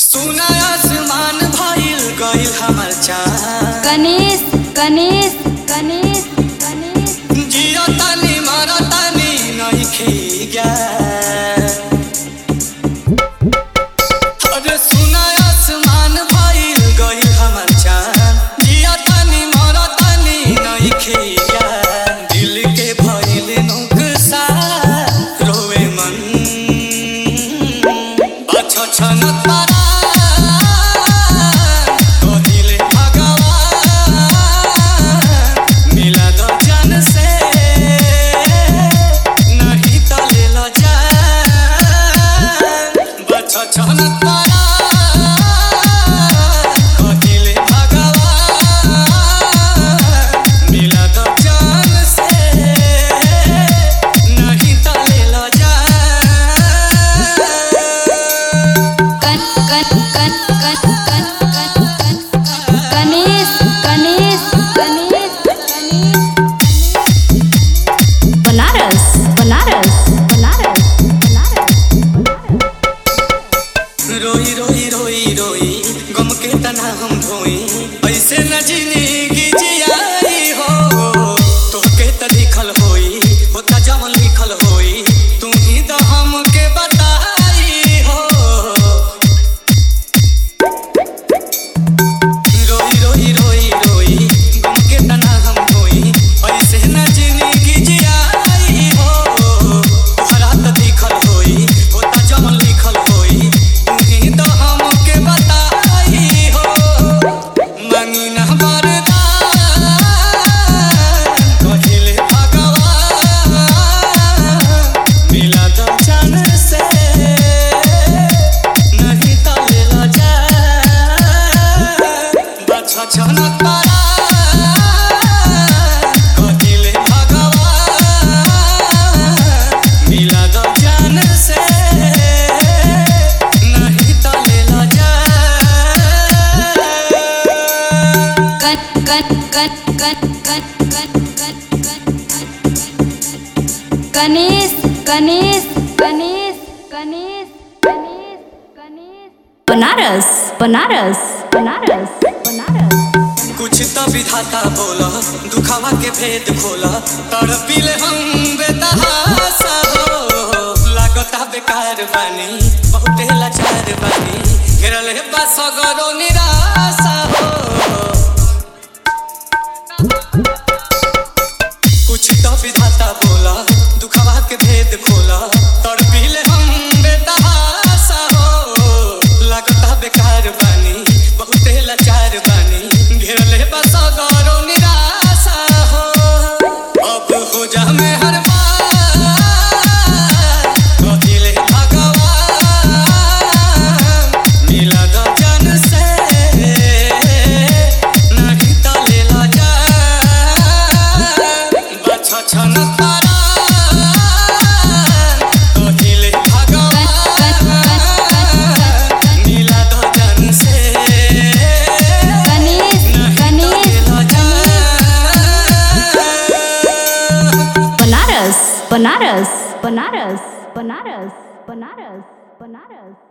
सुना आसमान भइल गइल हमर चाँद। गणेश गणेश गणेश गणेश जियो तानी मारा तानी नइखे ज्ञान। अरे सुना आसमान भइल गइल हमर चाँद। जियो तानी मारा तानी नइखे ज्ञान। दिल के भइल नुकसान रोवे मन छन तारा कहिले भगवान मिला दो जन से नहीं तो ले लो जान। बच छन तारा कहिले भगवान मिला दो जन से नहीं तो ले लो जान। गणेश गणेश गणेश बनारस बनारस बनारस बनारस रोई रोई रोई रोई गम के तना हम ढोई ऐसे न जिंदगी जियाई हो। तोहके त लिखल होई होता जवन लिखल होई तू ही तो हमके बताई हो। रोई रोई रोई रोई गम के तना हम ढोई ऐसे न जिंदगी जियाई हो। तोहरा त लिखल होई होता जवन लिखल होई तू ही तो हमके बताई हो। मांगी ना वरदान कहिले भगवान मिला दो जान से नहीं तो ले लो जान। बच छन तारा कहिले भगवान मिला दो जान से नहीं तो ले लो गणेश गणेश गणेश गणेश गणेश गणेश बनारस बनारस बनारस बनारस कुछ तो विधाता बोला दुखावा के भेद खोला तड़पिले हम बेतहासा हो। लागता बेकार बानी बहुते लाचार बानी घेरल है बस गरो निराशा हो। कुछ तो विधाता बोला दुखावा के भेद खोला तड़पिले हम बेतहासा हो। लागता बेकार बानी बहुते लाचार बानी घेरल है बस गरो निराशा हो। अब हो जा मैं हर बार कहिले भगवान मिला दो जन से नहीं तो ले लो जान। बच छन तारा कहिले भगवान मिला दो जन से गणेश गणेश बनारस बनारस बनारस बनारस बनारस बनारस